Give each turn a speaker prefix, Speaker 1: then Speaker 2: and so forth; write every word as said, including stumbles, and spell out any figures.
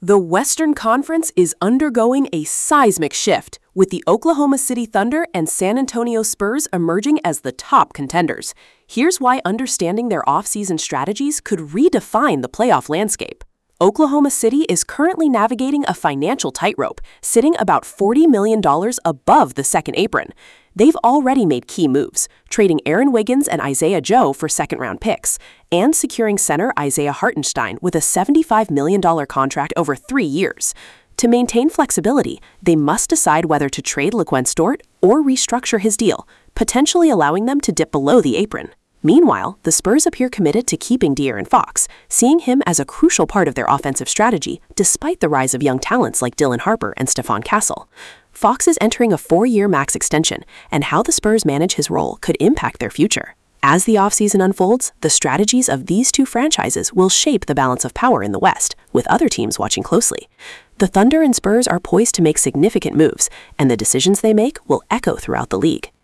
Speaker 1: The Western Conference is undergoing a seismic shift, with the Oklahoma City Thunder and San Antonio Spurs emerging as the top contenders. Here's why understanding their offseason strategies could redefine the playoff landscape. Oklahoma City is currently navigating a financial tightrope, sitting about forty million dollars above the second apron. They've already made key moves, trading Aaron Wiggins and Isaiah Joe for second-round picks, and securing center Isaiah Hartenstein with a seventy-five million dollars contract over three years. To maintain flexibility, they must decide whether to trade LaQuint Stewart or restructure his deal, potentially allowing them to dip below the apron. Meanwhile, the Spurs appear committed to keeping De'Aaron Fox, seeing him as a crucial part of their offensive strategy, despite the rise of young talents like Dylan Harper and Stephon Castle. Fox is entering a four-year max extension, and how the Spurs manage his role could impact their future. As the offseason unfolds, the strategies of these two franchises will shape the balance of power in the West, with other teams watching closely. The Thunder and Spurs are poised to make significant moves, and the decisions they make will echo throughout the league.